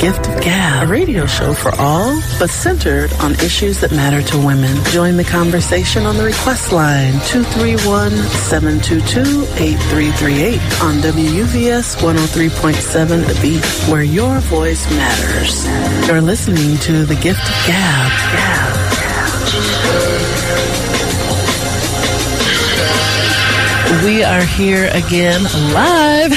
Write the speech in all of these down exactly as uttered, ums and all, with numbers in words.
Gift of Gab, a radio show for all, but centered on issues that matter to women. Join the conversation on the request line, two three one, seven two two, eight three three eight on W U V S one oh three point seven The Beat, where your voice matters. You're listening to the Gift of Gab. Gab, Gab. We are here again live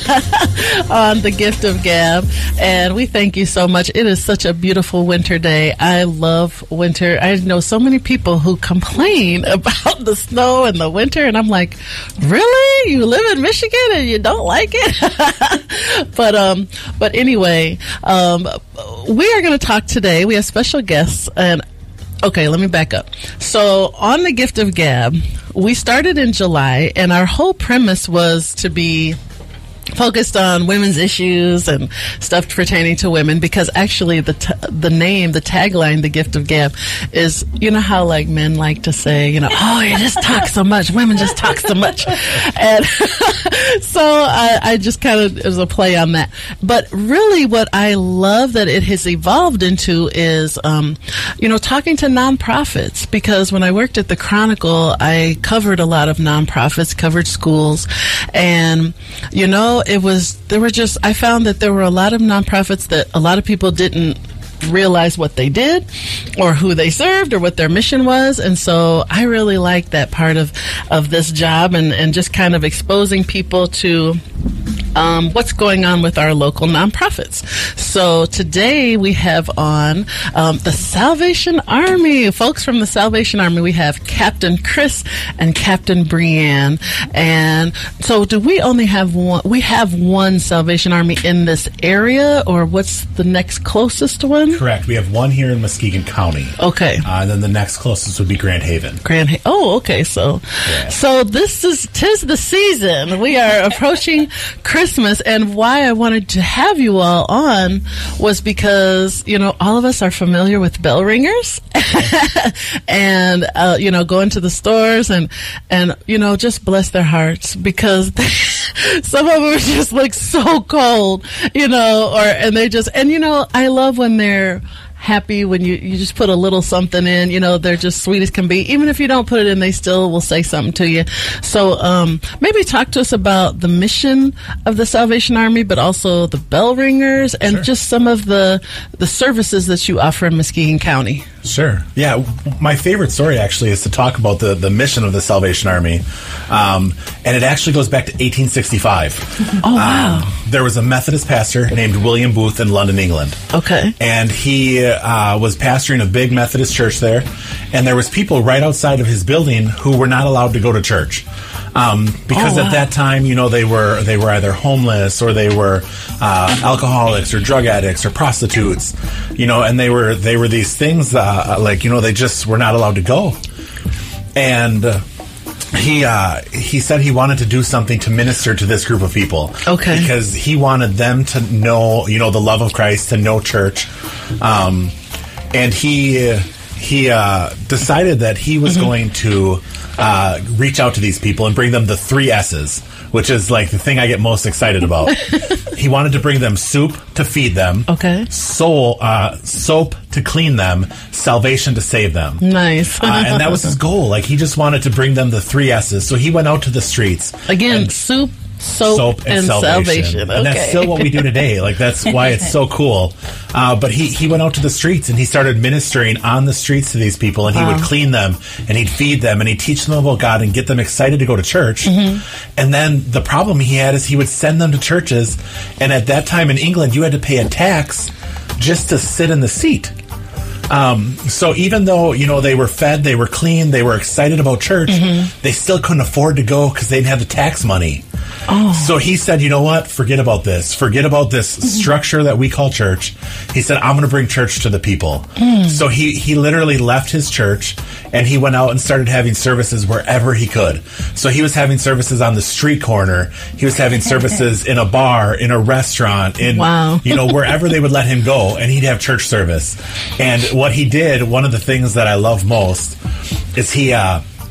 on the Gift of Gab, and we thank you so much. It is such a beautiful winter day. I love winter. I know so many people who complain about the snow and the winter, and I'm like, really? You live in Michigan and you don't like it? but um, but anyway, um, we are going to talk today. We have special guests, and okay, let me back up. So on the Gift of Gab, we started in July, and our whole premise was to be focused on women's issues and stuff pertaining to women, because actually the t- the name, the tagline, the Gift of Gab, is, you know how like men like to say, you know, oh, you just talk so much, women just talk so much. And so I, I just kind of, it was a play on that. But really what I love that it has evolved into is, um, you know, talking to nonprofits, because when I worked at the Chronicle, I covered a lot of nonprofits, covered schools, and, you know, it was, there were just, I found that there were a lot of nonprofits that a lot of people didn't realize what they did or who they served or what their mission was. And so I really like that part of, of this job, and, and just kind of exposing people to Um, what's going on with our local nonprofits. So today we have on um, the Salvation Army, folks from the Salvation Army. We have Captain Chris and Captain Brianne. And so do we only have one? We have one Salvation Army in this area, or what's the next closest one? Correct. We have one here in Muskegon County. Okay. Uh, and then the next closest would be Grand Haven. Grand Haven. Oh, okay. So, yeah. so this is, 'tis the season. We are approaching Christmas. Christmas, and why I wanted to have you all on was because, you know, all of us are familiar with bell ringers and, uh, you know, going to the stores and, and, you know, just bless their hearts, because they, some of them just look so cold, you know, or, and they just, and, you know, I love when they're happy, when you, you just put a little something in, you know, they're just sweet as can be. Even if you don't put it in, they still will say something to you. So um, maybe talk to us about the mission of the Salvation Army, but also the bell ringers and Sure. just some of the the services that you offer in Muskegon County. Sure. Yeah, my favorite story actually is to talk about the, the mission of the Salvation Army. Um, and it actually goes back to eighteen sixty-five. Oh, wow. Um, there was a Methodist pastor named William Booth in London, England. Okay. And he uh, was pastoring a big Methodist church there. And there was people right outside of his building who were not allowed to go to church. Um, because oh, wow. at that time, you know, they were they were either homeless, or they were uh, alcoholics or drug addicts or prostitutes, you know, and they were they were these things uh, like, you know, they just were not allowed to go. And uh, he uh, he said he wanted to do something to minister to this group of people. Okay. Because he wanted them to know, you know, the love of Christ, to know church. Um, and he he uh, decided that he was mm-hmm. going to Uh, reach out to these people and bring them the three S's, which is like the thing I get most excited about. He wanted to bring them soup to feed them, okay, soul, uh, soap to clean them, salvation to save them. Nice. uh, and that was his goal. Like, he just wanted to bring them the three S's. So he went out to the streets. Again, soup, soap, soap and, and salvation. salvation. Okay. And that's still what we do today. Like, that's why it's so cool. Uh, but he, he went out to the streets and he started ministering on the streets to these people, and he wow. would clean them and he'd feed them and he'd teach them about God and get them excited to go to church. Mm-hmm. And then the problem he had is he would send them to churches, and at that time in England, you had to pay a tax just to sit in the seat. Um, so even though, you know, they were fed, they were clean, they were excited about church, mm-hmm. they still couldn't afford to go because they didn't have the tax money. Oh. So he said, you know what? Forget about this. Forget about this mm-hmm. structure that we call church. He said, I'm going to bring church to the people. Mm. So he, he literally left his church and he went out and started having services wherever he could. So he was having services on the street corner. He was having services in a bar, in a restaurant, in, wow. you know, wherever they would let him go, and he'd have church service. And what he did, one of the things that I love most is he, uh,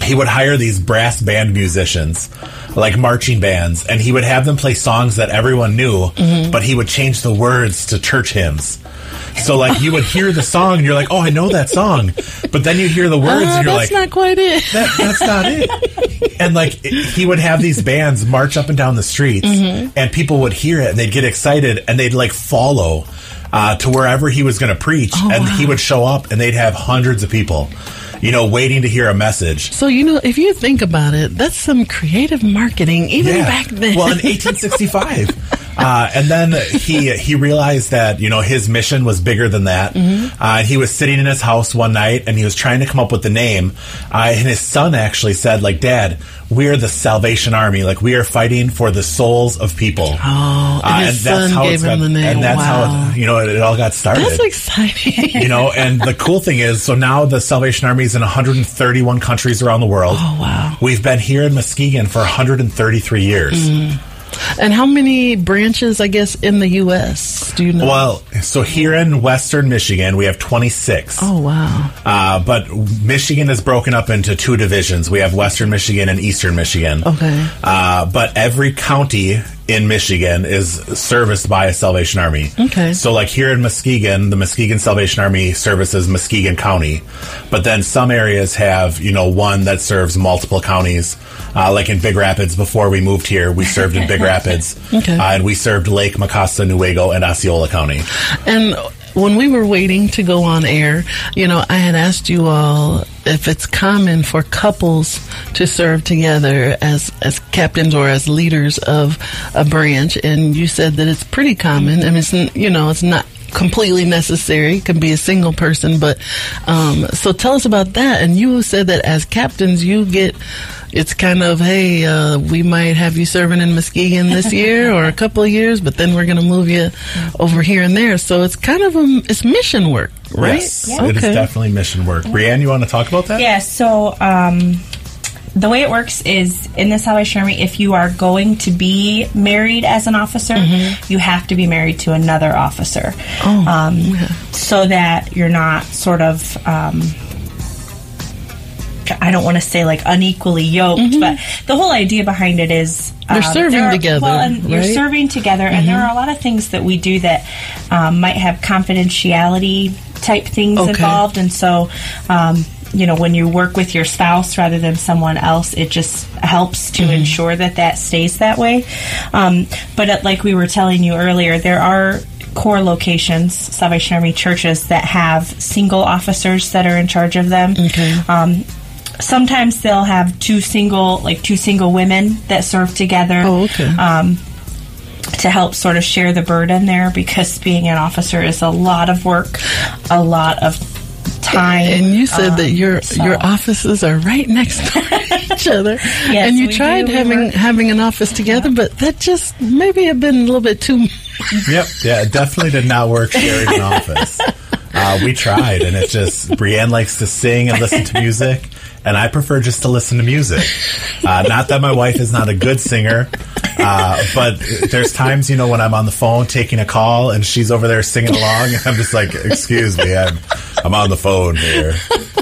he would hire these brass band musicians, like marching bands, and he would have them play songs that everyone knew, mm-hmm. but he would change the words to church hymns. So, like, you would hear the song, and you're like, oh, I know that song. But then you hear the words, uh, and you're that's like... that's not quite it. That, that's not it. And, like, it, he would have these bands march up and down the streets, mm-hmm. and people would hear it, and they'd get excited, and they'd, like, follow uh, to wherever he was going to preach. Oh, and wow. he would show up, and they'd have hundreds of people, you know, waiting to hear a message. So, you know, if you think about it, that's some creative marketing, even yeah. back then. Well, in eighteen sixty-five... Uh, and then he he realized that, you know, his mission was bigger than that. Mm-hmm. Uh, he was sitting in his house one night, and he was trying to come up with the name. Uh, and his son actually said, like, Dad, we're the Salvation Army. Like, we are fighting for the souls of people. Oh, and uh, his and that's son how gave him got, the name. And that's wow. how, it, you know, it, it all got started. That's exciting. You know, and the cool thing is, so now the Salvation Army is in one hundred thirty-one countries around the world. Oh, wow. We've been here in Muskegon for one hundred thirty-three years. Mm. And how many branches, I guess, in the U S do you know? Well, so here in Western Michigan, we have twenty-six. Oh, wow. Uh, but Michigan is broken up into two divisions. We have Western Michigan and Eastern Michigan. Okay. Uh, but every county in Michigan is serviced by a Salvation Army. Okay. So, like here in Muskegon, the Muskegon Salvation Army services Muskegon County. But then some areas have, you know, one that serves multiple counties. Uh, like in Big Rapids, before we moved here, we served in Big Rapids. Okay. Uh, and we served Lake, Macasta, Newaygo, and Osceola County. And when we were waiting to go on air, you know, I had asked you all if it's common for couples to serve together as, as captains or as leaders of a branch, and you said that it's pretty common. I mean, it's, you know, it's not completely necessary. It can be a single person, but um, so tell us about that. And you said that as captains, you get... It's kind of, hey, uh, we might have you serving in Muskegon this year or a couple of years, but then we're going to move you over here and there. So it's kind of a, it's mission work, right? Yes, yeah. It okay. is definitely mission work. Brianne, you want to talk about that? Yeah, so um, the way it works is in the Salvation Army, if you are going to be married as an officer, mm-hmm. you have to be married to another officer. Oh, um, yeah. So that you're not sort of... Um, I don't want to say like unequally yoked, mm-hmm. but the whole idea behind it is um, they're serving are, together. Well, and right? you're serving together, mm-hmm. and there are a lot of things that we do that um, might have confidentiality type things okay. involved, and so. Um, you know, when you work with your spouse rather than someone else, it just helps to mm-hmm. ensure that that stays that way. Um, but uh, like we were telling you earlier, there are core locations, Salvation Army churches, that have single officers that are in charge of them. Okay. Um, sometimes they'll have two single, like two single women that serve together. Oh, okay. Um, to help sort of share the burden there, because being an officer is a lot of work, a lot of time. And you said um, that your so. your offices are right next door to each other. Yes, and you we tried do. having we having an office together, yeah. but that just maybe had been a little bit too Yep, yeah, it definitely did not work sharing an office. Uh, we tried, and it's just, Brianne likes to sing and listen to music, and I prefer just to listen to music. Uh, not that my wife is not a good singer, uh, but there's times, you know, when I'm on the phone taking a call, and she's over there singing along, and I'm just like, excuse me, I'm, I'm on the phone here.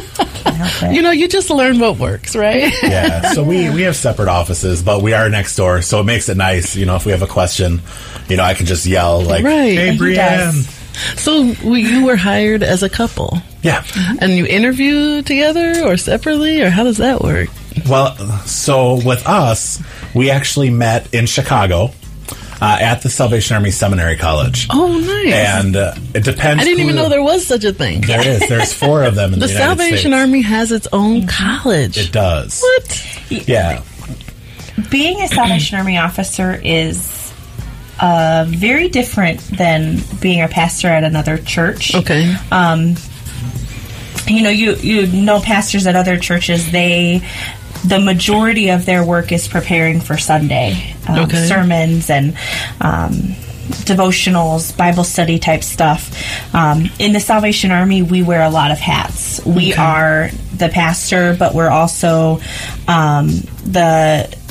You know, you just learn what works, right? Yeah, so we, we have separate offices, but we are next door, so it makes it nice. You know, if we have a question, you know, I can just yell, like, right. hey, Brianne. So you were hired as a couple? Yeah. And you interview together or separately, or how does that work? Well, so with us, we actually met in Chicago. Uh, at the Salvation Army Seminary College. Oh, nice. And uh, it depends. I didn't who, even know there was such a thing. There is. There's four of them in the, the United Salvation States. Army has its own college. It does. What? Yeah. Being a Salvation Army officer is uh, very different than being a pastor at another church. Okay. Um, you know, you, you know pastors at other churches, they... the majority of their work is preparing for Sunday, um, okay. sermons and um, devotionals, Bible study type stuff. Um, in the Salvation Army, we wear a lot of hats. We okay. are the pastor, but we're also um, the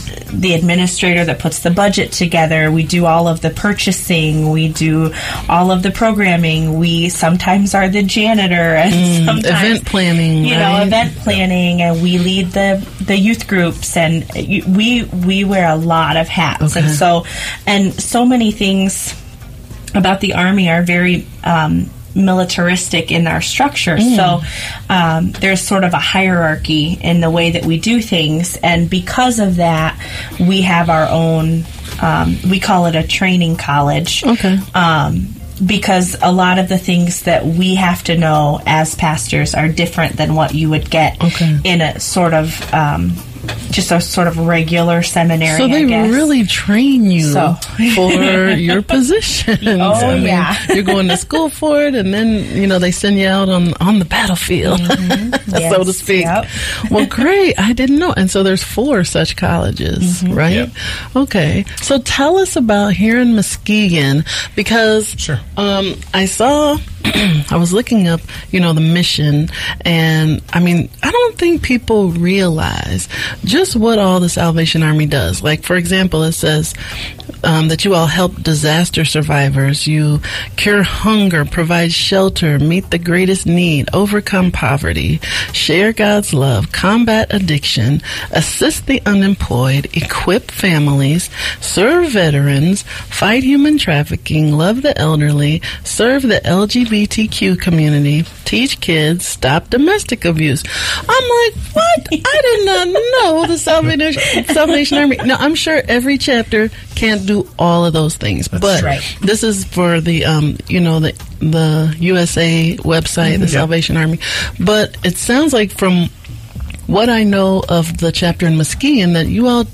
the administrator that puts the budget together. We do all of the purchasing. We do all of the programming. We sometimes are the janitor and mm, sometimes event planning. You right? know, event planning, and we lead the the youth groups, and we we wear a lot of hats, okay. and so and so many things about the Army are very um, militaristic in our structure. Mm. So um, there's sort of a hierarchy in the way that we do things, and because of that, we have our own. Um, we call it a training college. Okay. Um, because a lot of the things that we have to know as pastors are different than what you would get okay. in a sort of um, just a sort of regular seminary. So they I guess. really train you so. for your position. Oh, I mean, yeah. You're going to school for it, and then, you know, they send you out on, on the battlefield, mm-hmm. yes. so to speak. Yep. Well, great. I didn't know. And so there's four such colleges, mm-hmm. right? Yep. Okay. So tell us about here in Muskegon, because sure. um, I saw... I was looking up, you know, the mission, and I mean, I don't think people realize just what all the Salvation Army does. Like, for example, it says um, that you all help disaster survivors, you cure hunger, provide shelter, meet the greatest need, overcome poverty, share God's love, combat addiction, assist the unemployed, equip families, serve veterans, fight human trafficking, love the elderly, serve the L G B T Q community, teach kids, stop domestic abuse. I'm like, what? I did not know the Salvation, Salvation Army. Now, I'm sure every chapter can't do all of those things, That's but right. this is for the, um, you know, the the U S A website, the yeah. Salvation Army. But it sounds like from what I know of the chapter in Muskegon, that you all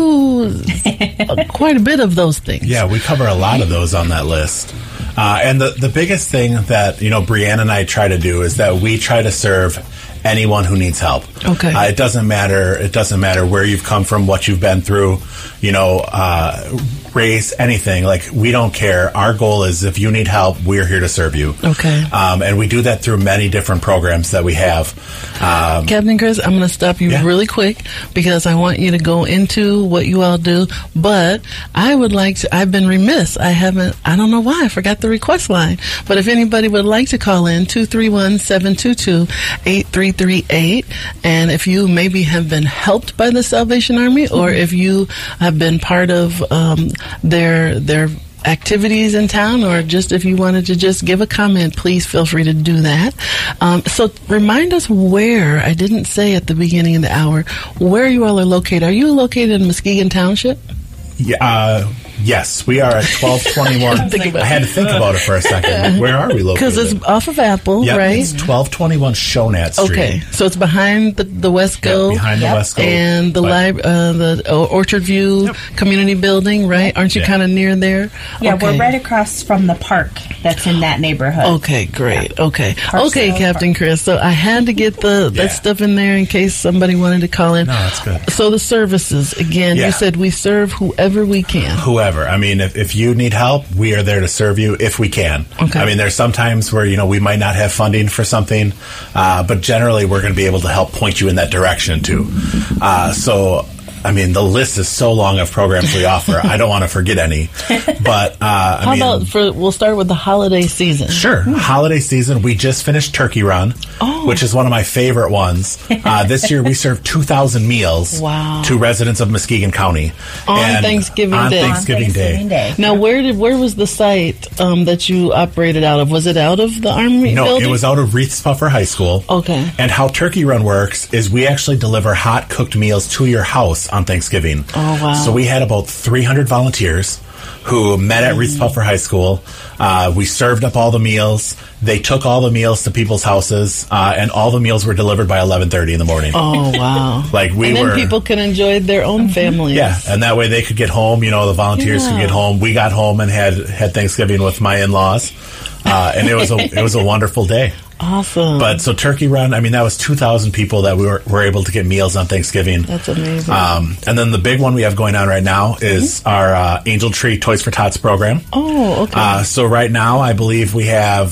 do quite a bit of those things. Yeah, we cover a lot of those on that list. Uh, and the, the biggest thing that, you know, Brianna and I try to do is that we try to serve anyone who needs help. Okay. Uh, it doesn't matter. It doesn't matter where you've come from, what you've been through, you know, uh, race, anything. Like, we don't care. Our goal is, if you need help, we're here to serve you. Okay. Um, and we do that through many different programs that we have. Um, Captain Chris, I'm going to stop you yeah. really quick, because I want you to go into what you all do. But I would like to, I've been remiss. I haven't, I don't know why, I forgot the request line. But if anybody would like to call in, two three one, seven two two, eight three three eight. And if you maybe have been helped by the Salvation Army, or if you have been part of um, their their activities in town, or just if you wanted to just give a comment, please feel free to do that. Um, so remind us where, I didn't say at the beginning of the hour, where you all are located. Are you located in Muskegon Township? Yeah, uh, yes, we are at twelve twenty-one. I had to think about it for a second. Where are we located? Because it's off of Apple, yep, right? It's twelve twenty-one Shonat Street. Okay, so it's behind the, the Wesco. Yep, behind Yep. the Wesco. And the lib- uh, the uh, Orchard View Yep. Community Building, right? Aren't you Yeah. kind of near there? Yeah, okay. we're right across from the park that's in that neighborhood. Okay, great. Okay. Parks Okay, Hill Captain Park. Chris. So I had to get the Yeah. that stuff in there in case somebody wanted to call in. No, that's good. So the services, again, Yeah. you said we serve whoever we can. Whoever. I mean, if, if you need help, we are there to serve you if we can. Okay. I mean, there's some times where, you know, we might not have funding for something, uh, but generally we're going to be able to help point you in that direction too. Uh, so, I mean, the list is so long of programs we offer. I don't want to forget any. But, uh, I How mean, about for, we'll start with the holiday season. Sure. Holiday season, we just finished Turkey Run, Oh. which is one of my favorite ones. Uh, this year we served two thousand meals Wow. to residents of Muskegon County. On And Thanksgiving on Day. Thanksgiving, On Thanksgiving Day. Day. Now, where did where was the site um, that you operated out of? Was it out of the Army No, building? it was out of Reeths Puffer High School. Okay. And how Turkey Run works is we actually deliver hot cooked meals to your house on Thanksgiving. Oh, wow. So we had about three hundred volunteers who met at Reeths Puffer High School. Uh, we served up all the meals. They took all the meals to people's houses, uh, and all the meals were delivered by eleven thirty in the morning. Oh, wow. Like we and then were, people can enjoy their own families. yeah, and that way they could get home. You know, the volunteers Yeah. could get home. We got home and had had Thanksgiving with my in-laws, uh, and it was a it was a wonderful day. Awesome. But so Turkey Run, I mean, that was two thousand people that we were, were able to get meals on Thanksgiving. That's amazing. Um, and then the big one we have going on right now is Mm-hmm. our uh, Angel Tree Toys for Tots program. oh, okay. Uh, so right now, I believe we have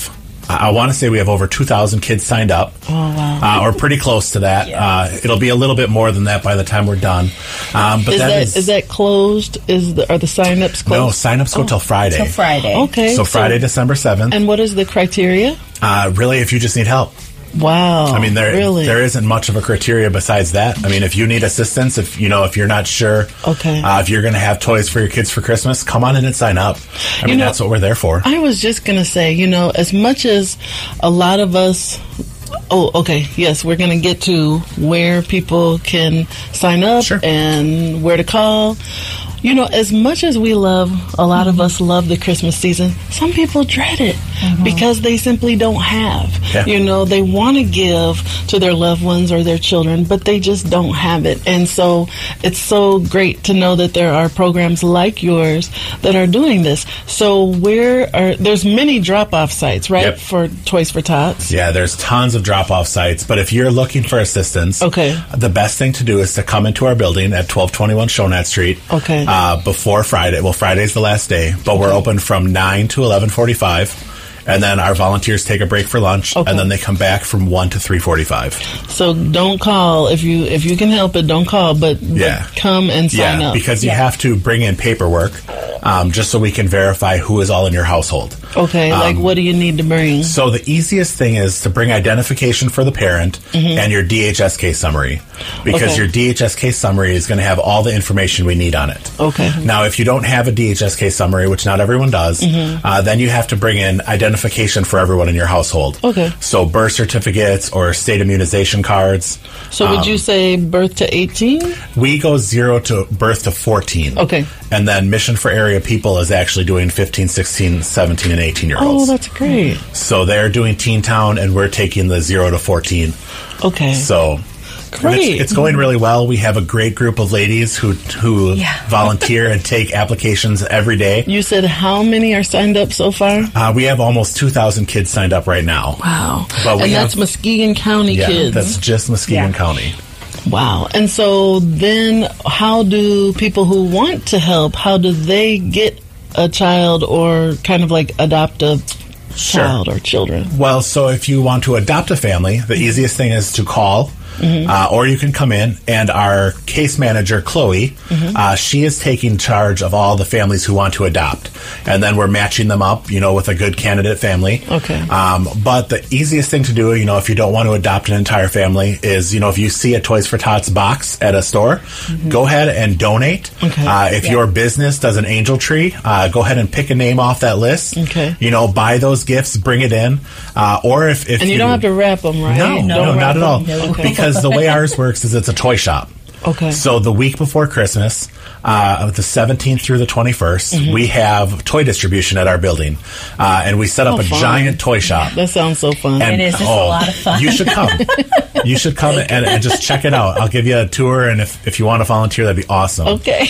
I want to say we have over two thousand kids signed up. Oh, wow. Uh, or pretty close to that. Yeah. Uh, it'll be a little bit more than that by the time we're done. Um, but is that, that is, is that closed? Is the, are the sign-ups closed? no, sign-ups go Oh. till Friday. Till Friday. Okay. So Friday, December seventh. And what is the criteria? Uh, really, if you just need help. Wow. I mean, there really? there isn't much of a criteria besides that. I mean, if you need assistance, if you know, if you're not sure, Okay. uh, if you're going to have toys for your kids for Christmas, come on in and sign up. I mean, know, that's what we're there for. I was just going to say, you know, as much as a lot of us. Oh, okay. Yes, we're going to get to where people can sign up Sure. and where to call. You know, as much as we love, a lot of us love the Christmas season, some people dread it mm-hmm. because they simply don't have. Yeah. You know, they want to give to their loved ones or their children, but they just don't have it. And so it's so great to know that there are programs like yours that are doing this. So where are, there's many drop-off sites, right, Yep. for Toys for Tots? Yeah, there's tons of drop-off sites, but if you're looking for assistance, Okay. the best thing to do is to come into our building at twelve twenty-one Shonat Street. Okay. Uh, before Friday. Well, Friday's the last day, but we're open from nine to eleven forty-five. And then our volunteers take a break for lunch, Okay. and then they come back from one to three forty-five. So don't call if you if you can help it. Don't call, but, Yeah. but come and sign Yeah, up. because you Yeah. have to bring in paperwork um, just so we can verify who is all in your household. Okay, like Um, what do you need to bring? So the easiest thing is to bring identification for the parent and your D H S case summary, because Mm-hmm. Okay. your D H S case summary is going to have all the information we need on it. Okay. Now, if you don't have a D H S case summary, which not everyone does, Mm-hmm. uh, then you have to bring in identification for everyone in your household. Okay. So birth certificates or state immunization cards. So would um, you say birth to eighteen? We go zero to birth to fourteen. Okay. And then Mission for Area People is actually doing fifteen, sixteen, seventeen, and eighteen year olds. Oh, that's great. So they're doing Teen Town, and we're taking the zero to fourteen. Okay. So Great. It's, it's going really well. We have a great group of ladies who who Yeah. volunteer and take applications every day. You said how many are signed up so far? Uh, we have almost two thousand kids signed up right now. Wow. But we and have- that's Muskegon County Yeah, kids. that's just Muskegon Yeah. County. Wow. And so then how do people who want to help, how do they get a child or kind of like adopt a Sure. child or children? Well, so if you want to adopt a family, the easiest thing is to call. Mm-hmm. Uh, or you can come in, and our case manager, Chloe, Mm-hmm. uh, she is taking charge of all the families who want to adopt. And then we're matching them up, you know, with a good candidate family. Okay. Um, but the easiest thing to do, you know, if you don't want to adopt an entire family is, you know, if you see a Toys for Tots box at a store, go ahead and donate. Mm-hmm. Okay. Uh, if Yeah. your business does an angel tree, uh, go ahead and pick a name off that list. Okay. You know, buy those gifts, bring it in. Uh, or if, if And you don't have to wrap them, right? no, Don't no, wrap not at all. them? No. Okay. Because the way ours works is it's a toy shop. Okay. So the week before Christmas, uh, the seventeenth through the twenty-first, Mm-hmm. we have toy distribution at our building. Uh, and we set up Oh, a fun. giant toy shop. That sounds so fun. And- It is. It's a lot of fun. You should come. You should come and, and just check it out. I'll give you a tour, and if, if you want to volunteer, that'd be awesome. Okay.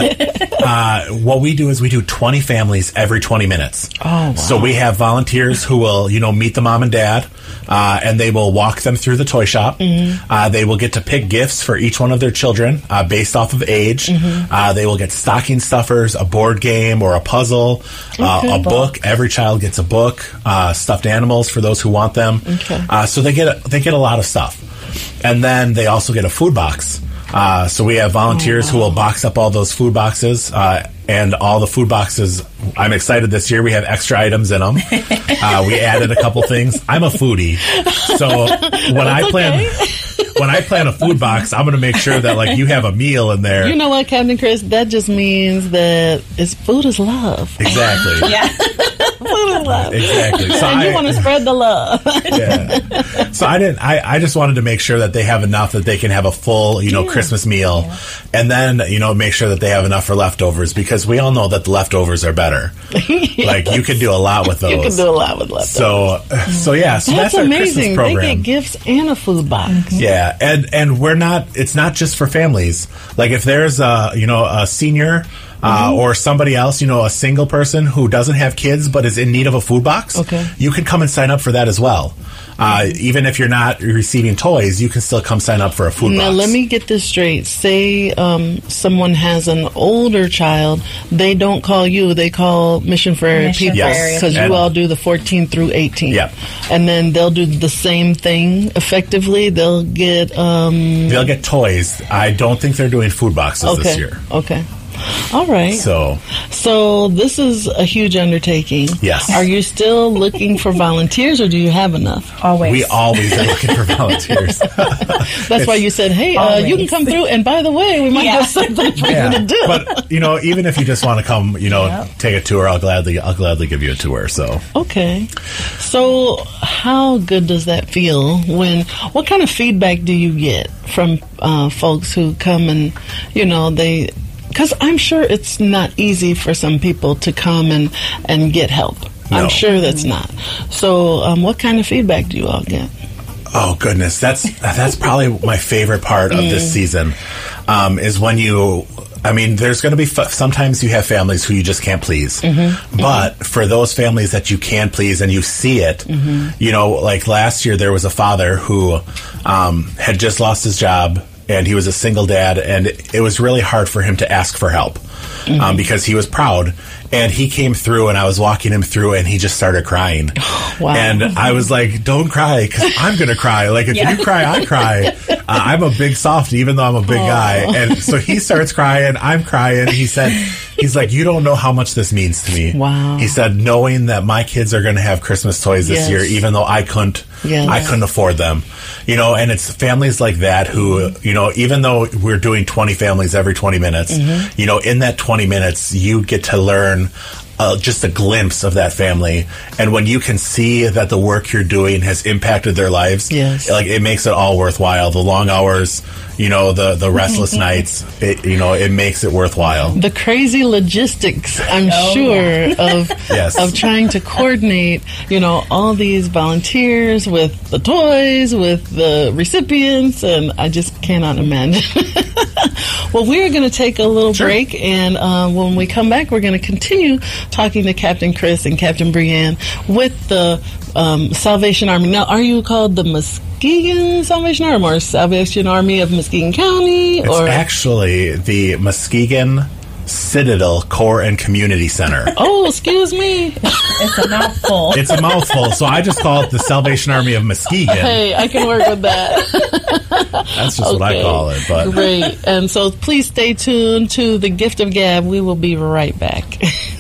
But uh, what we do is we do twenty families every twenty minutes. Oh, wow. So we have volunteers who will, you know, meet the mom and dad, uh, and they will walk them through the toy shop. Mm-hmm. Uh, they will get to pick gifts for each one of their children uh, based off of age. Mm-hmm. Uh, they will get stocking stuffers, a board game, or a puzzle, uh, Okay. a book. Every child gets a book. Uh, stuffed animals for those who want them. Okay. Uh, so they get a, they get a lot of stuff, and then they also get a food box. Uh, so we have volunteers Oh, who will box up all those food boxes, uh, and all the food boxes. I'm excited this year. We have extra items in them. Uh, we added a couple things. I'm a foodie, so when I plan when I plan a food box, I'm going to make sure that like you have a meal in there. You know what, Captain Chris? That just means that it's food is love. Exactly. Yeah. Food is love. Exactly. So And you I- want to spread the love. Yeah. So I didn't. I, I just wanted to make sure that they have enough that they can have a full, you know, Yeah. Christmas meal, and then you know make sure that they have enough for leftovers, because we all know that the leftovers are better. Like you can do a lot with those. You can do a lot with leftovers. So, so yeah. So That's, that's, our amazing. Christmas They program. get gifts and a food box. Yeah, and and we're not. It's not just for families. Like if there's a you know a senior uh, or somebody else, you know, a single person who doesn't have kids but is in need of a food box, okay. you can come and sign up for that as well. Uh, even if you're not receiving toys, you can still come sign up for a food now, box. Now, let me get this straight. Say um, someone has an older child. They don't call you. They call Mission for Area Mission people. Yes. Because you all do the fourteen through eighteen. Yep. And then they'll do the same thing effectively. They'll get... Um, They'll get toys. I don't think they're doing food boxes okay. this year. Okay. All right. So, so this is a huge undertaking. Yes. Are you still looking for volunteers, or do you have enough? Always. We always are looking for volunteers. That's why you said, hey, uh, you can come through, and by the way, we might Yeah. have something for Yeah. you to do. But, you know, even if you just want to come, you know, Yep. take a tour, I'll gladly, I'll gladly give you a tour. So, Okay. So how good does that feel when, what kind of feedback do you get from uh, folks who come and, you know, they, because I'm sure it's not easy for some people to come and, and get help. No. I'm sure that's not. So um, what kind of feedback do you all get? oh goodness, that's that's probably my favorite part of this season. Um, is when you. I mean, there's going to be f- sometimes you have families who you just can't please, mm-hmm. but mm-hmm. for those families that you can please and you see it, mm-hmm. you know, like last year there was a father who um, had just lost his job. And he was a single dad, and it was really hard for him to ask for help mm-hmm. um, because he was proud. And he came through, and I was walking him through, and he just started crying. Wow. And I was like, don't cry, because I'm going to cry. Like, if yeah. you cry, I cry. Uh, I'm a big softie, even though I'm a big Aww. guy. And so he starts crying. I'm crying. He said, he's like, you don't know how much this means to me. Wow. He said, knowing that my kids are going to have Christmas toys this yes. year, even though I couldn't, yes. I couldn't afford them. You know, and it's families like that who, you know, even though we're doing twenty families every twenty minutes, mm-hmm. you know, in that twenty minutes, you get to learn uh, just a glimpse of that family. And when you can see that the work you're doing has impacted their lives, yes. like it makes it all worthwhile. The long hours, you know, the, the restless nights, it, you know, it makes it worthwhile. The crazy logistics, I'm oh. sure, of yes. of trying to coordinate, you know, all these volunteers with the toys, with the recipients, and I just cannot imagine. Well, we're going to take a little sure. break, and uh, when we come back, we're going to continue talking to Captain Chris and Captain Brianne with the um, Salvation Army. Now, are you called the Muskegon Salvation Army or Salvation Army of Muskegon County? It's or? actually the Muskegon Citadel Core and Community Center. Oh, excuse me. It's a mouthful. It's a mouthful, so I just call it the Salvation Army of Muskegon. Hey, I can work with that. That's just okay. what I call it. But great. And so please stay tuned to The Gift of Gab. We will be right back.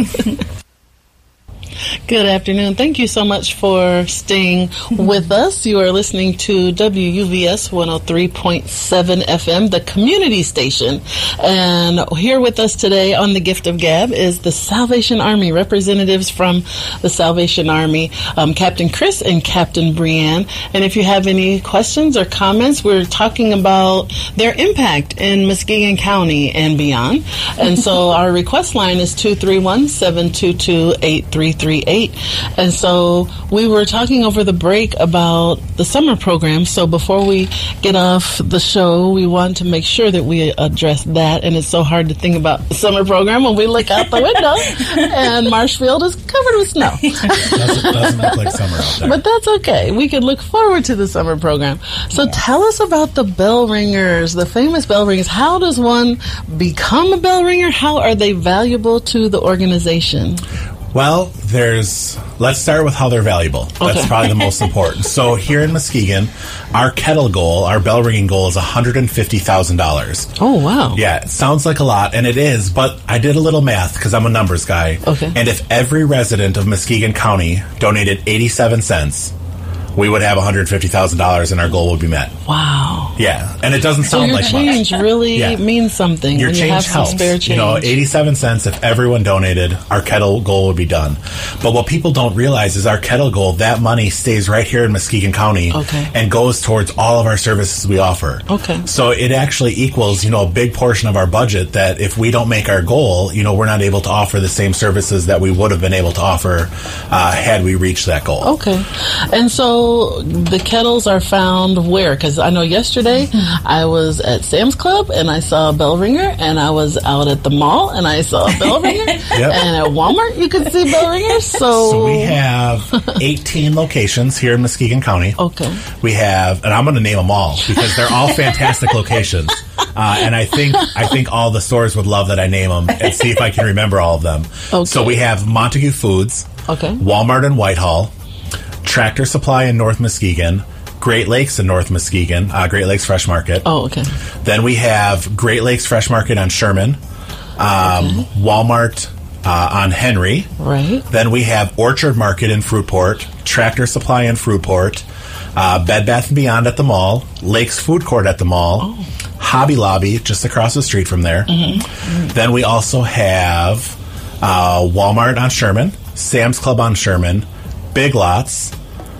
Good afternoon. Thank you so much for staying with us. You are listening to W U V S one oh three point seven F M, the community station. And here with us today on The Gift of Gab is the Salvation Army, representatives from the Salvation Army, um, Captain Chris and Captain Brianne. And if you have any questions or comments, we're talking about their impact in Muskegon County and beyond. And so our request line is two three one, seven two two, eight three three eight. And so we were talking over the break about the summer program. So before we get off the show, we want to make sure that we address that. And it's so hard to think about the summer program when we look out the window and Marshfield is covered with snow. doesn't, doesn't look like summer out there. But that's okay. We can look forward to the summer program. So yes. tell us about the bell ringers, the famous bell ringers. How does one become a bell ringer? How are they valuable to the organization? Well, there's, let's start with how they're valuable. Okay. That's probably the most important. So here in Muskegon, our kettle goal, our bell ringing goal is one hundred fifty thousand dollars. Oh, wow. Yeah, it sounds like a lot, and it is, but I did a little math because I'm a numbers guy. Okay. And if every resident of Muskegon County donated eighty-seven cents, we would have one hundred fifty thousand dollars and our goal would be met. Wow. Yeah, and it doesn't so sound your like change much. really yeah. means something. Your when change you have helps. Some spare change. You know, eighty-seven cents if everyone donated, our kettle goal would be done. But what people don't realize is our kettle goal, that money stays right here in Muskegon County okay. and goes towards all of our services we offer. Okay. So it actually equals, you know, a big portion of our budget that if we don't make our goal, you know, we're not able to offer the same services that we would have been able to offer uh, had we reached that goal. Okay. And so So the kettles are found where? Because I know yesterday I was at Sam's Club and I saw a bell ringer, and I was out at the mall and I saw a bell ringer, yep. and at Walmart you could see bell ringers. So, so we have eighteen locations here in Muskegon County. Okay. We have, and I'm going to name them all because they're all fantastic locations. Uh, and I think I think all the stores would love that I name them and see if I can remember all of them. Okay. So we have Montague Foods, okay. Walmart in Whitehall, Tractor Supply in North Muskegon, Great Lakes in North Muskegon, uh, Great Lakes Fresh Market. Oh, okay. Then we have Great Lakes Fresh Market on Sherman, um, okay. Walmart uh, on Henry. Right. Then we have Orchard Market in Fruitport, Tractor Supply in Fruitport, uh, Bed Bath and Beyond at the mall, Lakes Food Court at the mall, oh. Hobby Lobby just across the street from there. Mm-hmm. Mm-hmm. Then we also have uh, Walmart on Sherman, Sam's Club on Sherman, Big Lots,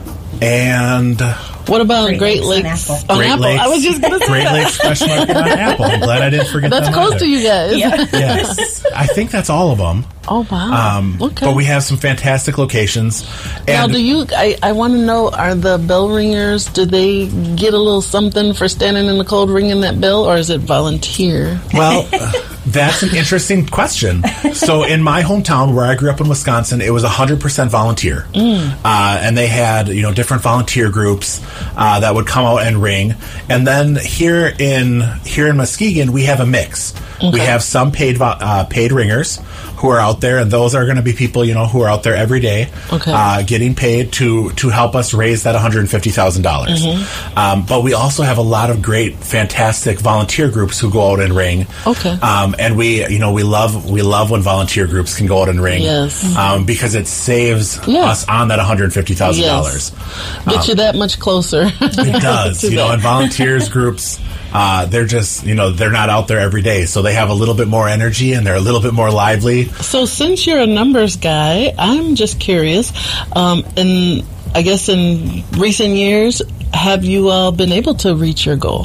and what about Great, Great Lakes? Lakes On Great Apple. Lakes, I was just going to say Great that. Lakes Fresh Market on Apple. I'm glad I didn't forget that's that. That's close either. to you guys. Yeah. Yes, I think that's all of them. Oh wow! Um, okay, but we have some fantastic locations. And now, do you? I, I want to know: are the bell ringers? Do they get a little something for standing in the cold ringing that bell, or is it volunteer? Well, uh, that's an interesting question. So, in my hometown, where I grew up in Wisconsin, it was one hundred percent volunteer, mm. uh, and they had you know different volunteer groups uh, that would come out and ring. And then here in here in Muskegon, we have a mix. Okay. We have some paid uh, paid ringers who are out there, and those are going to be people, you know, who are out there every day, okay. uh, getting paid to to help us raise that one hundred fifty thousand dollars. Mm-hmm. Um, but we also have a lot of great, fantastic volunteer groups who go out and ring. Okay. Um, and we, you know, we love we love when volunteer groups can go out and ring. Yes. Mm-hmm. Um, because it saves yeah. us on that one hundred fifty thousand dollars. Yes. Get um, you that much closer. It does, you that. know, and volunteers groups. Uh, they're just, you know, they're not out there every day, so they have a little bit more energy and they're a little bit more lively. So since you're a numbers guy, I'm just curious, um, in, I guess in recent years, have you uh, been able to reach your goal?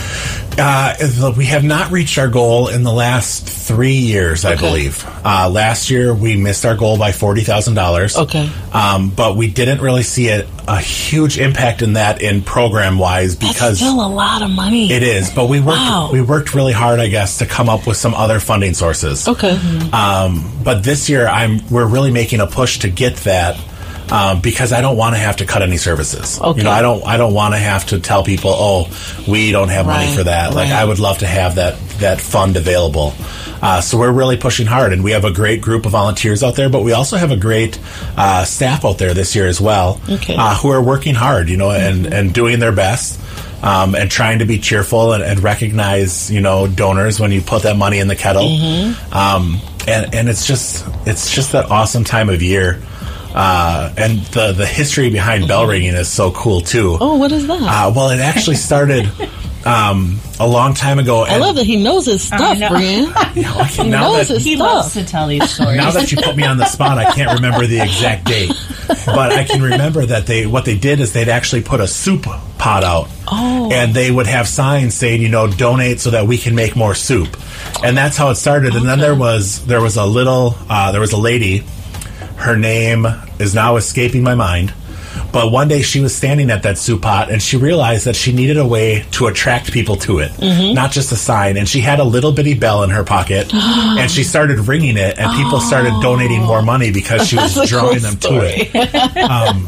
Uh, we have not reached our goal in the last three years, I okay. believe. Uh, last year, we missed our goal by forty thousand dollars. Okay. Um, but we didn't really see a, a huge impact in that in program-wise because... That's still a lot of money. It is, but we worked, wow. we worked really hard, I guess, to come up with some other funding sources. Okay. Um, but this year, I'm we're really making a push to get that. Um, because I don't want to have to cut any services. Okay. You know, I don't. I don't want to have to tell people, "Oh, we don't have money right, for that." Like, right. I would love to have that that fund available. Uh, so we're really pushing hard, and we have a great group of volunteers out there. But we also have a great uh, staff out there this year as well, okay. uh, who are working hard. You know, and mm-hmm. and doing their best. Um, and trying to be cheerful and, and recognize, you know, donors when you put that money in the kettle. Mm-hmm. Um, and and it's just it's just that awesome time of year. Uh, and the the history behind bell ringing is so cool too. Oh, what is that? Uh, well, it actually started um, a long time ago. I love that he knows his stuff, Brian. You know, he now knows that, his he stuff. loves to tell these stories. Now that you put me on the spot, I can't remember the exact date, but I can remember that they what they did is they'd actually put a soup pot out, oh. and they would have signs saying, you know, donate so that we can make more soup, and that's how it started. And okay. then there was there was a little uh, there was a lady. Her name is now escaping my mind. But one day she was standing at that soup pot and she realized that she needed a way to attract people to it, mm-hmm. not just a sign. And she had a little bitty bell in her pocket and she started ringing it and people oh. started donating more money because she was drawing cool them story. to it. Um,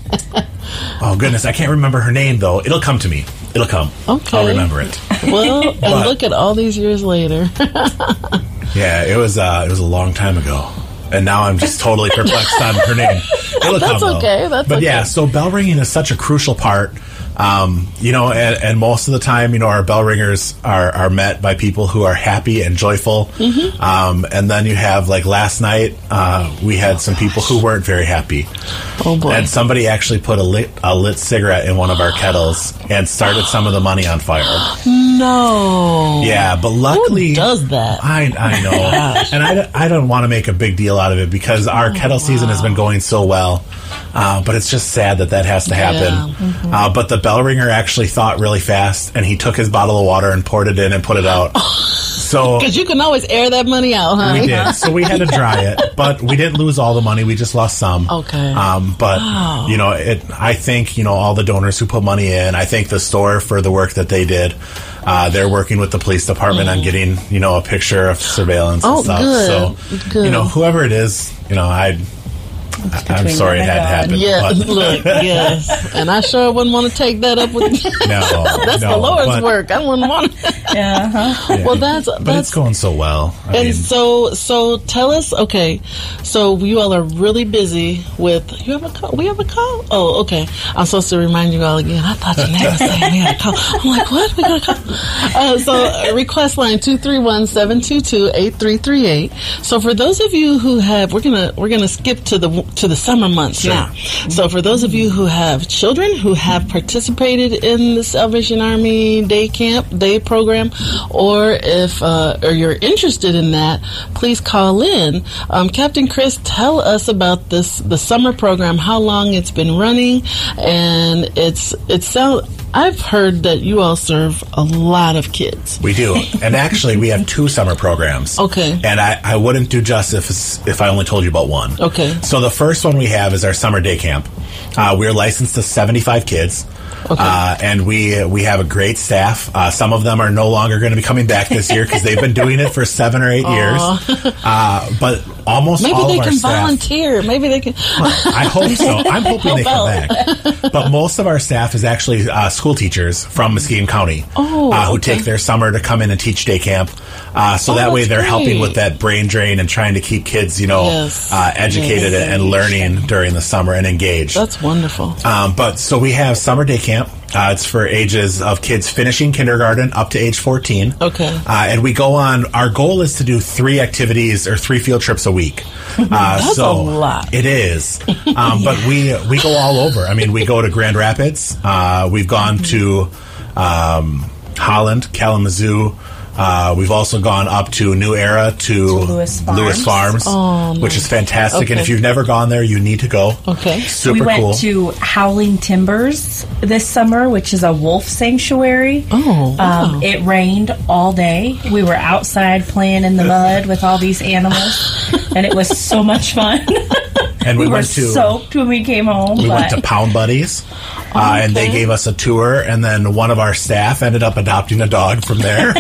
oh, goodness. I can't remember her name, though. It'll come to me. It'll come. Okay. I'll remember it. Well, and but, look at all these years later. Yeah, it was, uh, it was a long time ago. And now I'm just totally perplexed on her name. It'll That's come, okay. though. That's but okay. yeah, so bell ringing is such a crucial part. Um, you know, and, and most of the time, you know, our bell ringers are, are met by people who are happy and joyful. Mm-hmm. Um, and then you have, like last night, uh, we had oh, some gosh. people who weren't very happy. Oh, boy. And somebody actually put a lit, a lit cigarette in one of our kettles and started some of the money on fire. No. Yeah, but luckily... Who does that? I, I know. And I, I don't want to make a big deal out of it because our oh, kettle wow. season has been going so well. Uh, but it's just sad that that has to happen. Yeah. Mm-hmm. Uh, but the bell ringer actually thought really fast, and he took his bottle of water and poured it in and put it out. So because you can always air that money out, huh? We did. So we had to dry it, but we didn't lose all the money. We just lost some. Okay. Um, but wow. you know, it. I think you know all the donors who put money in. I thank the store for the work that they did. Uh, they're working with the police department mm. on getting you know a picture of surveillance oh, and stuff. Good. So good. you know, whoever it is, you know, I. I'm sorry it had to happen. Yeah, but. look, yes. And I sure wouldn't want to take that up with you. No, that's no, the Lord's but, work. I wouldn't want to. Yeah, uh-huh. yeah. Well, that's, but that's... it's going so well. I and mean, so, so tell us, okay, so you all are really busy with, you have a call? We have a call? Oh, okay. I'm supposed to remind you all again. I thought you never said we had a call. I'm like, what? We got a call? Uh, so, uh, request line two three one, seven two two, eight three three eight. So, for those of you who have, we're going to, we're going to skip to the, to the summer months. Sure. Now, so for those of you who have children who have participated in the Salvation Army day camp, day program, or if uh, or you're interested in that, please call in. Um, Captain Chris, tell us about this the summer program, how long it's been running, and it's it's sound. I've heard that you all serve a lot of kids. We do. And actually, we have two summer programs. Okay. And I, I wouldn't do justice if I only told you about one. Okay. So the first one we have is our summer day camp. Uh, we're licensed to seventy-five kids. Okay. Uh, and we we have a great staff. Uh, some of them are no longer going to be coming back this year because they've been doing it for seven or eight years. Uh, but almost Maybe all they of our can staff, volunteer. Maybe they can. I hope so. I'm hoping they come back. But most of our staff is actually uh, school teachers from Muskegon County oh, uh, who okay. take their summer to come in and teach day camp. Uh, so oh, that way they're great. helping with that brain drain and trying to keep kids, you know, yes. uh, educated yes. and learning during the summer and engaged. That's wonderful. Um, but so we have summer day camp. Uh, it's for ages of kids finishing kindergarten up to age fourteen. Okay. Uh, and we go on, our goal is to do three activities or three field trips a week. Uh, That's so a lot. It is. Um, yeah. But we we go all over. I mean, we go to Grand Rapids. Uh, we've gone to um, Holland, Kalamazoo. Uh, we've also gone up to New Era to, to Lewis Farms, Lewis Farms oh, nice. which is fantastic. Okay. And if you've never gone there, you need to go. Okay. Super we went cool. to Howling Timbers this summer, which is a wolf sanctuary. Oh, wow. Um, it rained all day. We were outside playing in the mud with all these animals, and it was so much fun. And we, we went were to, soaked when we came home. We but. went to Pound Buddies, uh, okay. and they gave us a tour, and then one of our staff ended up adopting a dog from there.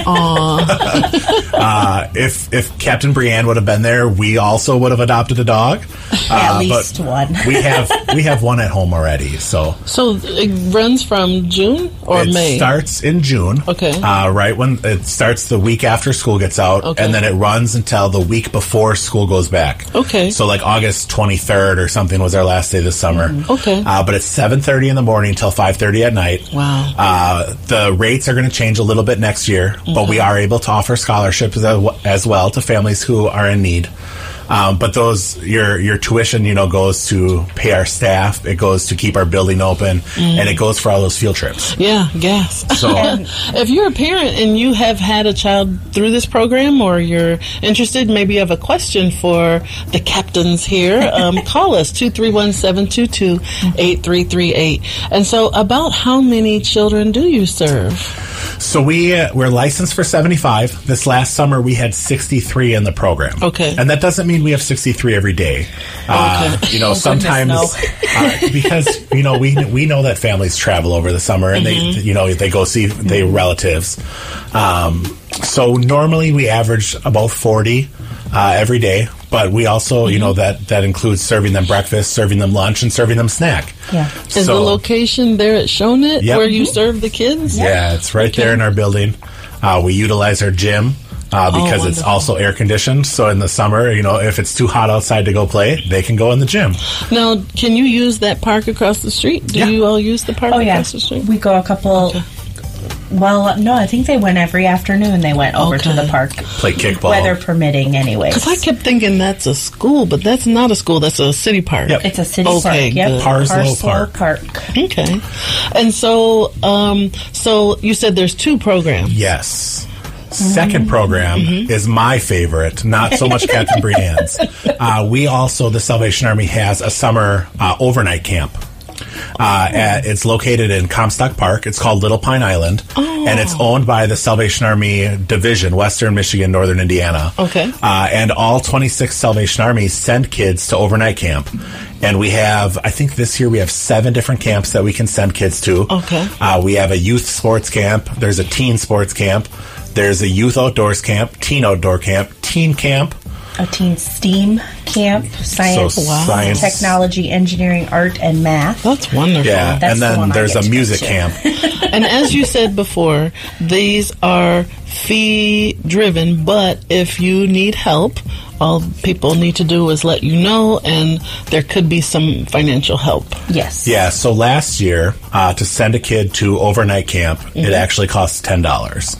uh, if if Captain Brienne would have been there, we also would have adopted a dog. Uh, At least but one. we have we have one at home already. So so it runs from June or it May? It starts in June. Okay. Uh, right when it starts the week after school gets out, okay. and then it runs until the week before school goes back. Okay. So like August twenty-third or something was our last day this summer. Mm-hmm. Okay. Uh, but it's seven thirty in the morning until five thirty at night. Wow. Uh, the rates are going to change a little bit next year, okay. but we are able to offer scholarships as well to families who are in need. Um, but those your your tuition, you know, goes to pay our staff. It goes to keep our building open, mm. and it goes for all those field trips. Yeah, gas. So, if you're a parent and you have had a child through this program, or you're interested, maybe you have a question for the captains here, um, call us two three one, seven two two, eight three three eight. And so, about how many children do you serve? So we uh, we're licensed for seventy-five. This last summer we had sixty-three in the program. Okay, and that doesn't mean we have sixty-three every day. Uh, okay. You know, oh, sometimes goodness, no. uh, because you know we we know that families travel over the summer and mm-hmm. they you know they go see their relatives. Um, so normally we average about forty uh, every day. But we also, you know, that, that includes serving them breakfast, serving them lunch, and serving them snack. Yeah. Is so, the location there at Shownet yep. where you serve the kids? Yeah, yeah it's right okay. there in our building. Uh, we utilize our gym uh, because oh, it's also air conditioned. So in the summer, you know, if it's too hot outside to go play, they can go in the gym. Now, can you use that park across the street? Do yeah. you all use the park oh, yeah. across the street? We go a couple... Okay. Well, no, I think they went every afternoon. They went over okay. to the park. Play kickball. Weather permitting, anyways. Because I kept thinking that's a school, but that's not a school. That's a city park. Yep. It's a city okay, park. Yep. Parslow, Parslow Park. Park. Okay. And so, um, so you said there's two programs. Yes. Second program mm-hmm. is my favorite, not so much Captain Brienne's. Uh, we also, the Salvation Army has a summer uh, overnight camp. Uh, at, it's located in Comstock Park. It's called Little Pine Island, oh. and it's owned by the Salvation Army Division, Western Michigan, Northern Indiana. Okay. Uh, and all twenty-six Salvation Armies send kids to overnight camp. And we have, I think this year we have seven different camps that we can send kids to. Okay. Uh, we have a youth sports camp. There's a teen sports camp. There's a youth outdoors camp, teen outdoor camp, teen camp. A teen STEAM camp, science, So, wow. science, technology, engineering, art, and math. That's wonderful. Yeah, That's and the then one I there's get a to music go to. camp. And as you said before, these are fee-driven, but if you need help, all people need to do is let you know, and there could be some financial help. Yes. Yeah, so last year, uh, to send a kid to overnight camp, mm-hmm. it actually costs ten dollars.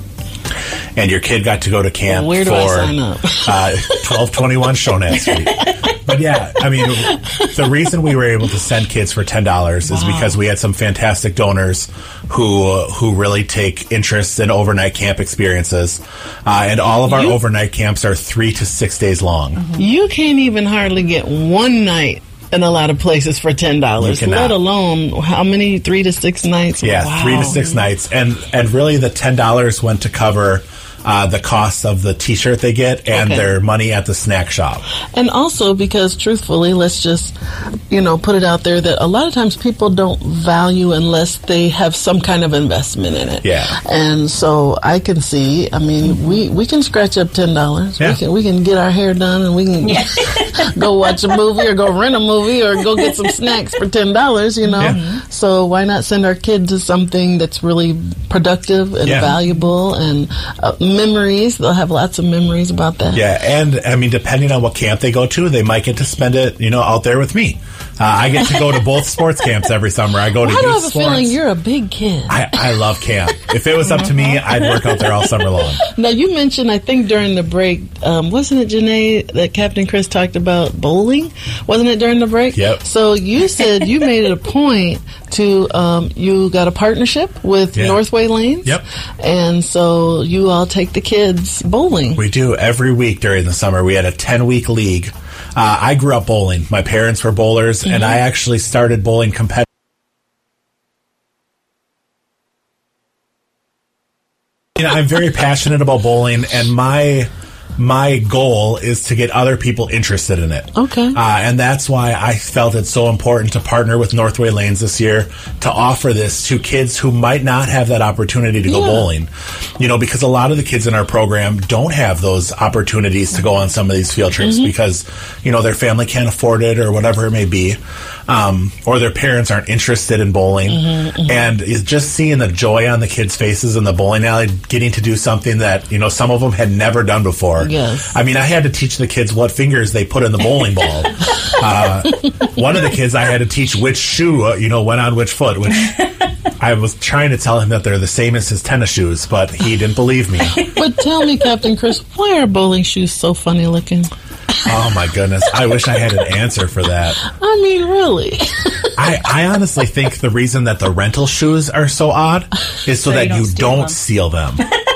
And your kid got to go to camp well, where do for I sign up? uh, twelve twenty-one Shonat Street. But yeah, I mean, the reason we were able to send kids for ten dollars is wow. because we had some fantastic donors who uh, who really take interest in overnight camp experiences. Uh, and all of our you, overnight camps are three to six days long. Mm-hmm. You can't even hardly get one night in a lot of places for ten dollars, let alone how many, three to six nights? Yeah, wow. three to six nights. And, and really the ten dollars went to cover Uh, the cost of the T-shirt they get and okay. their money at the snack shop. And also because, truthfully, let's just, you know, put it out there that a lot of times people don't value unless they have some kind of investment in it. Yeah. And so I can see, I mean, we, we can scratch up ten dollars. Yeah. We can we can get our hair done and we can yeah. go watch a movie or go rent a movie or go get some snacks for ten dollars, you know. Yeah. So why not send our kid to something that's really productive and yeah. valuable and uh, memories. They'll have lots of memories about that. Yeah, and I mean, depending on what camp they go to, they might get to spend it, you know, out there with me. Uh, I get to go to both sports camps every summer. I go to well, I youth do have a sports. feeling you're a big kid. I, I love camp. If it was up to me, I'd work out there all summer long. Now, you mentioned, I think during the break, um, wasn't it, Janae, that Captain Chris talked about bowling? Wasn't it during the break? Yep. So you said you made it a point to, um, you got a partnership with yeah. Northway Lanes. Yep. And so you all take the kids bowling. We do every week during the summer. We had a ten-week league. Uh, I grew up bowling. My parents were bowlers, mm-hmm. and I actually started bowling competitively. You know, I'm very passionate about bowling, and my my goal is to get other people interested in it. Okay. Uh, and that's why I felt it's so important to partner with Northway Lanes this year to offer this to kids who might not have that opportunity to go yeah. bowling. You know, because a lot of the kids in our program don't have those opportunities to go on some of these field trips mm-hmm. because, you know, their family can't afford it or whatever it may be. Um, or their parents aren't interested in bowling. Mm-hmm, mm-hmm. And it's just seeing the joy on the kids' faces in the bowling alley, getting to do something that, you know, some of them had never done before. Yes. I mean, I had to teach the kids what fingers they put in the bowling ball. uh, one of the kids, I had to teach which shoe, uh, you know, went on which foot, which I was trying to tell him that they're the same as his tennis shoes, but he didn't believe me. But tell me, Captain Chris, why are bowling shoes so funny looking? Oh, my goodness. I wish I had an answer for that. I mean, really? I, I honestly think the reason that the rental shoes are so odd is so, so that you don't, you steal, don't them. steal them.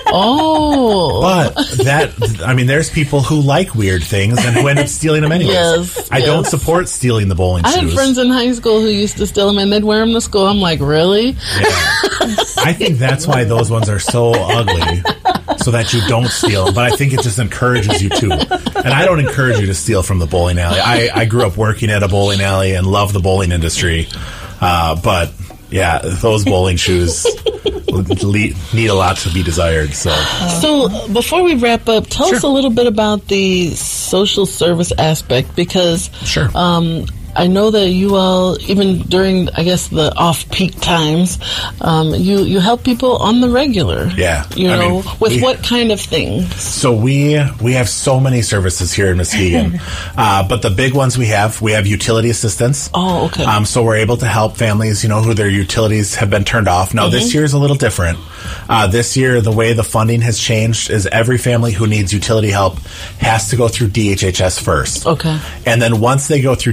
Oh. But that, I mean, there's people who like weird things and who end up stealing them anyways. Yes, I yes. don't support stealing the bowling I shoes. I had friends in high school who used to steal them and they'd wear them to school. I'm like, really? Yeah. I think that's why those ones are so ugly, so that you don't steal them. But I think it just encourages you to. And I don't encourage you to steal from the bowling alley. I, I grew up working at a bowling alley and love the bowling industry. Uh, but, yeah, those bowling shoes need a lot to be desired. So, so before we wrap up, tell sure. us a little bit about the social service aspect, because sure. um, I know that you all, even during, I guess, the off-peak times, um, you, you help people on the regular. Yeah. You I know, mean, with we, what kind of things? So we we have so many services here in Muskegon. uh, but the big ones we have, we have utility assistance. Oh, okay. Um, so we're able to help families, you know, who their utilities have been turned off. Now, mm-hmm. this year is a little different. Uh, this year, the way the funding has changed is every family who needs utility help has to go through D H H S first. Okay. And then once they go through D H H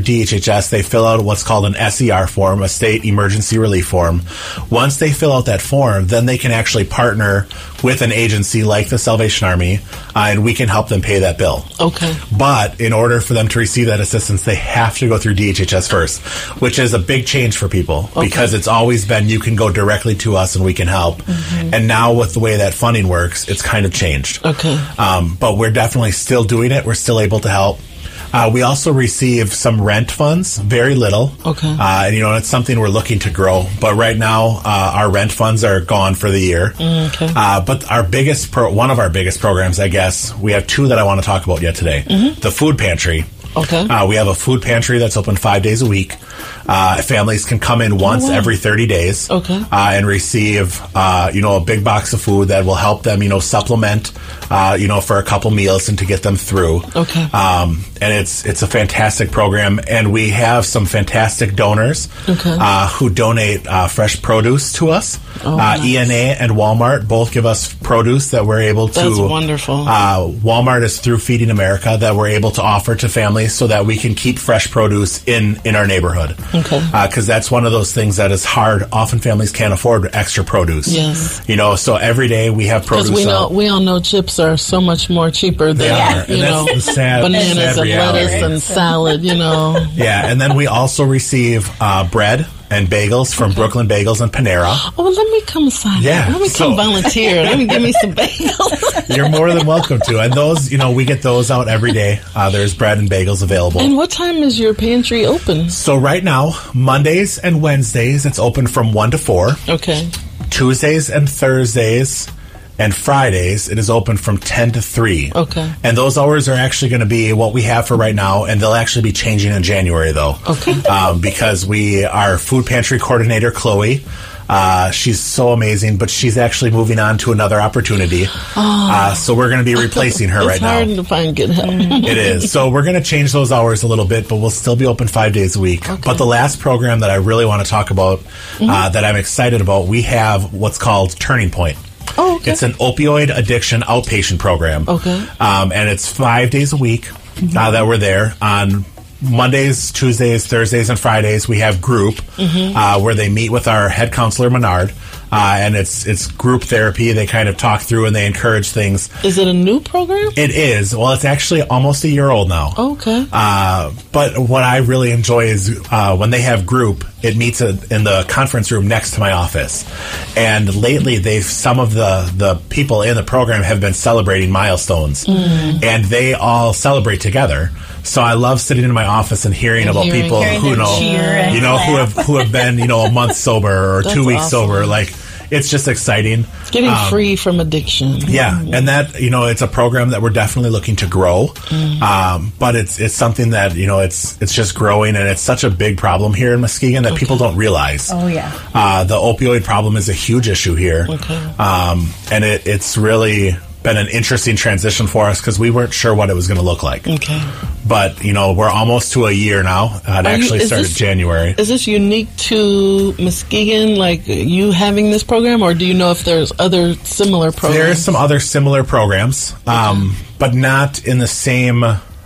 S. They fill out what's called an S E R form, a state emergency relief form. Once they fill out that form, then they can actually partner with an agency like the Salvation Army, uh, and we can help them pay that bill. Okay. But in order for them to receive that assistance, they have to go through D H H S first, which is a big change for people okay. because it's always been you can go directly to us and we can help. Mm-hmm. And now with the way that funding works, it's kind of changed. Okay. Um, but we're definitely still doing it. We're still able to help. Uh, we also receive some rent funds, very little. Okay. Uh, and, you know, it's something we're looking to grow. But right now, uh, our rent funds are gone for the year. Mm, okay. Uh, but our biggest, pro- one of our biggest programs, I guess, we have two that I want to talk about yet today. Mm-hmm. The food pantry. Okay. Uh, we have a food pantry that's open five days a week. Uh, families can come in once oh, wow. every thirty days. Okay. Uh, and receive, uh, you know, a big box of food that will help them, you know, supplement, uh, you know, for a couple meals and to get them through. Okay. Um, and it's it's a fantastic program, and we have some fantastic donors okay. uh, who donate uh, fresh produce to us. Oh, uh, nice. E N A and Walmart both give us produce that we're able to. That's wonderful. Uh, Walmart is through Feeding America that we're able to offer to families so that we can keep fresh produce in, in our neighborhood. Okay. Because uh, that's one of those things that is hard. Often families can't afford extra produce. Yes. You know, so every day we have produce. Because we know out. we all know chips are so much more cheaper than they are. you and know that's the sad, bananas sad and reality. lettuce and salad. You know. Yeah, and then we also receive uh, bread and bagels from okay. Brooklyn Bagels and Panera. Oh, let me come sign yeah, up. Let me so, come volunteer. Let me give me some bagels. You're more than welcome to. And those, you know, we get those out every day. Uh, there's bread and bagels available. And what time is your pantry open? So right now, Mondays and Wednesdays, it's open from one to four. Okay. Tuesdays and Thursdays and Fridays, it is open from ten to three. Okay. And those hours are actually going to be what we have for right now, and they'll actually be changing in January, though. Okay. Um, because we, our food pantry coordinator, Chloe, uh, she's so amazing, but she's actually moving on to another opportunity. Oh. Uh, so we're going to be replacing her right now. It's hard to find good help. It is. So we're going to change those hours a little bit, but we'll still be open five days a week. Okay. But the last program that I really want to talk about, mm-hmm. uh, that I'm excited about, we have what's called Turning Point. Oh, okay. It's an opioid addiction outpatient program. Okay. Um, and it's five days a week mm-hmm. uh, that we're there. On Mondays, Tuesdays, Thursdays, and Fridays, we have group mm-hmm. uh, where they meet with our head counselor, Menard. Uh, and it's it's group therapy. They kind of talk through and they encourage things. Is it a new program? It is. Well, it's actually almost a year old now. Okay. Uh, but what I really enjoy is uh, when they have group, it meets a, in the conference room next to my office. And lately, they've some of the, the people in the program have been celebrating milestones. Mm. And they all celebrate together. So I love sitting in my office and hearing and about hearing, people hearing who know, you know, who have who have been, you know, a month sober or That's two weeks awesome. sober. Like, it's just exciting. Getting um, free from addiction. Yeah, and that, you know, it's a program that we're definitely looking to grow. Mm. Um, but it's it's something that, you know, it's it's just growing, and it's such a big problem here in Muskegon that okay. people don't realize. Oh, yeah. Uh, the opioid problem is a huge issue here. Okay. Um, and it, it's really been an interesting transition for us because we weren't sure what it was going to look like. Okay. But, you know, we're almost to a year now. Uh, it actually you, started this, January. Is this unique to Muskegon, like you having this program, or do you know if there's other similar programs? There are some other similar programs, um, okay. but not in the same...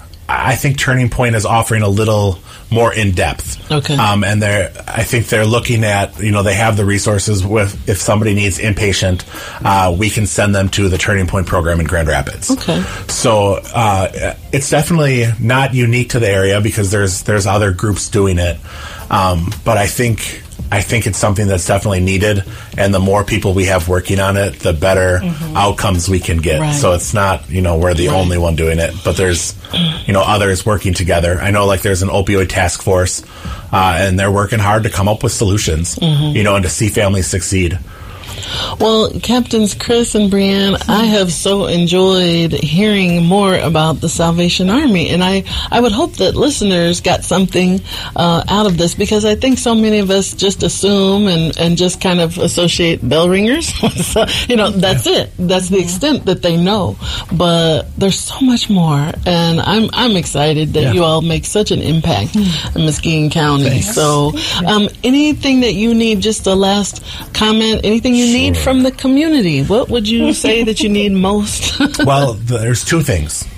I think Turning Point is offering a little more in depth. Okay. Um, and they're, I think they're looking at, you know, they have the resources with, if somebody needs inpatient, uh, we can send them to the Turning Point program in Grand Rapids. Okay. So, uh, it's definitely not unique to the area because there's, there's other groups doing it. Um, but I think, I think it's something that's definitely needed, and the more people we have working on it, the better mm-hmm. outcomes we can get. Right. So it's not, you know, we're the right. only one doing it, but there's, you know, others working together. I know, like, there's an opioid task force, uh, and they're working hard to come up with solutions, mm-hmm. you know, and to see families succeed. Well, Captains Chris and Brianne, I have so enjoyed hearing more about the Salvation Army, and I, I would hope that listeners got something uh, out of this, because I think so many of us just assume and, and just kind of associate bell ringers. So, you know, that's it. That's the extent that they know. But there's so much more, and I'm I'm excited that yeah. you all make such an impact in Muskegon County. Thanks. So, um, anything that you need, just a last comment, anything you need from the community, what would you say that you need most? Well, there's two things.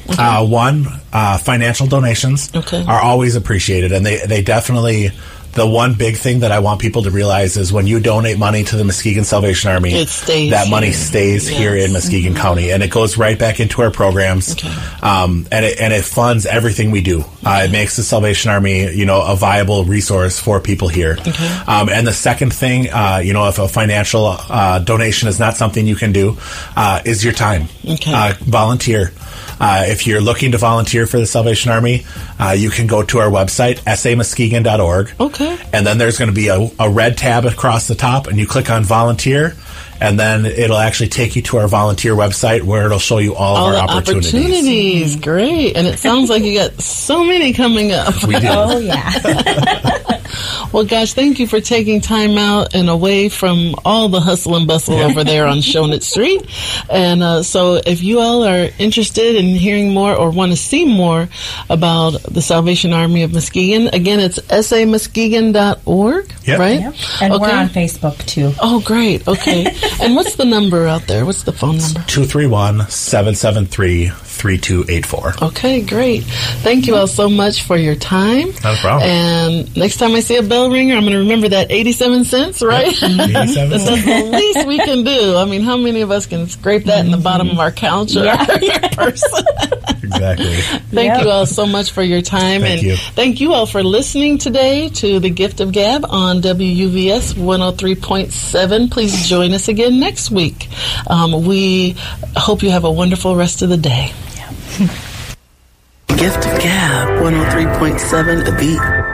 Okay. Uh, one, uh, financial donations okay. are always appreciated, and they, they definitely... The one big thing that I want people to realize is when you donate money to the Muskegon Salvation Army, it stays that money here. stays yes. here in Muskegon mm-hmm. County, and it goes right back into our programs, okay. um, and it and it funds everything we do. Okay. Uh, it makes the Salvation Army, you know, a viable resource for people here. Okay. Um, and the second thing, uh, you know, if a financial uh, donation is not something you can do, uh, is your time. Okay. Uh, volunteer. Uh, if you're looking to volunteer for the Salvation Army, uh, you can go to our website, s a muskegon dot org. Okay. And then there's going to be a, a red tab across the top, and you click on volunteer, and then it'll actually take you to our volunteer website where it'll show you all, all of our the opportunities. opportunities. Great. And it sounds like you got so many coming up. We do. Oh, yeah. Well, gosh, thank you for taking time out and away from all the hustle and bustle over there on Shonut Street. And uh, so if you all are interested in hearing more or want to see more about the Salvation Army of Muskegon, again, it's s a muskegon dot org, yep. right? Yep. And okay. we're on Facebook, too. Oh, great. Okay. And what's the number out there? What's the phone number? two three one, seven seven three, three two eight four. Okay, great. Thank you all so much for your time. Not a problem. And next time I see a bell ringer, I'm going to remember that eighty-seven cents, right? eighty-seven That's the least we can do. I mean, how many of us can scrape that in the bottom of our couch or Yeah. our purse? Exactly. Thank Yep. you all so much for your time. Thank and you. Thank you all for listening today to The Gift of Gab on W U V S one oh three point seven. Please join us again next week. Um, we hope you have a wonderful rest of the day. Gift of Gab one oh three point seven The Beat.